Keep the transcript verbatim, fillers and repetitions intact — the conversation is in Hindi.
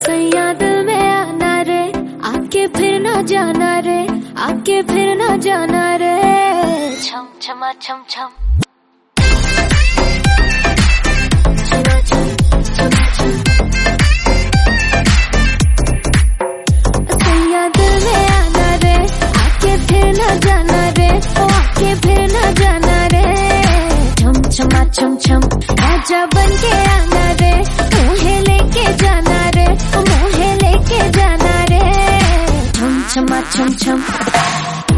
सैया दिल में आना रे, आके फिर ना जाना रे, आके फिर ना जाना रे। छम छमा छम छम सैया दिल में आना रे, आके फिर ना जाना रे, ओ आके फिर ना जाना रे। छम छमा छम छम राजा बन के आना रे, मुहे लेके जाना रे, मुहे लेके जाना रे। छम छमा छम छम